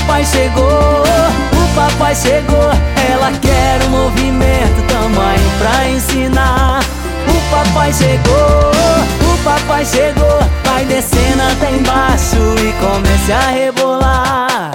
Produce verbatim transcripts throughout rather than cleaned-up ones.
papai chegou, o papai chegou. Ela quer um movimento, tamanho pra ensinar. O papai chegou, o papai chegou. Vai descendo até embaixo e comece a rebolar.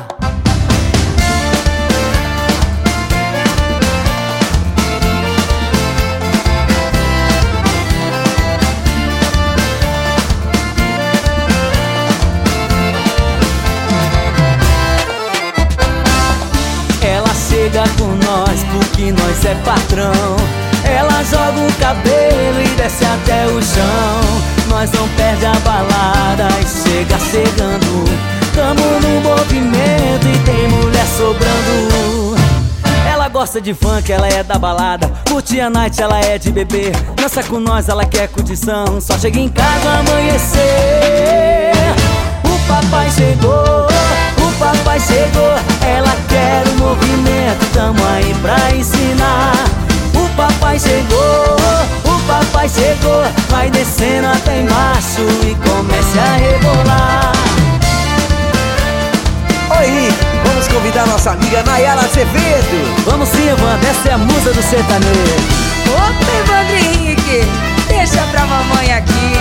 Ela chega com nós porque nós é patrão. Ela joga o cabelo e desce até o chão. Nós não perde a balada e chega chegando. Tamo no movimento e tem mulher sobrando. Ela gosta de funk, ela é da balada. Curte a night, ela é de beber. Dança com nós, ela quer curtição. Só chega em casa amanhecer. O papai chegou, o papai chegou. Ela quer um movimento, tamo aí pra ensinar. O papai chegou, o papai chegou. Vai descendo até embaixo e comece a rebolar. Oi, vamos convidar nossa amiga Nayara Azevedo. Vamos sim, Evandro, essa é a musa do sertanejo. Opa, Evandro Henrique, deixa pra mamãe aqui.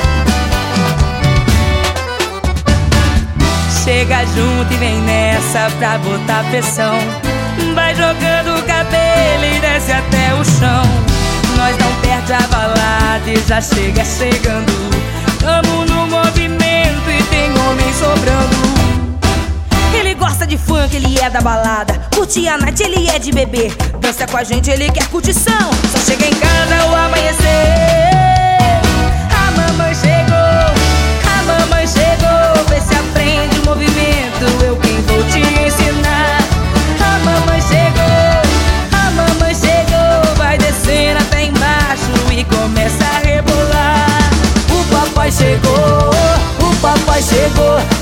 Chega junto e vem nessa pra botar pressão. Vai jogando o cabelo e desce até o chão. Nós não perde a balada e já chega chegando. Tamo no movimento e tem homem sobrando. Ele gosta de funk, ele é da balada. Curte a night, ele é de beber. Dança com a gente, ele quer curtição. Só chega em casa ao amanhecer. A mamãe chegou, a mamãe chegou. Vê se aprende o movimento, eu quem vou te ensinar. A mamãe chegou, a mamãe chegou. Vai descendo até embaixo e começa a rebolar. O papai chegou, o papai chegou.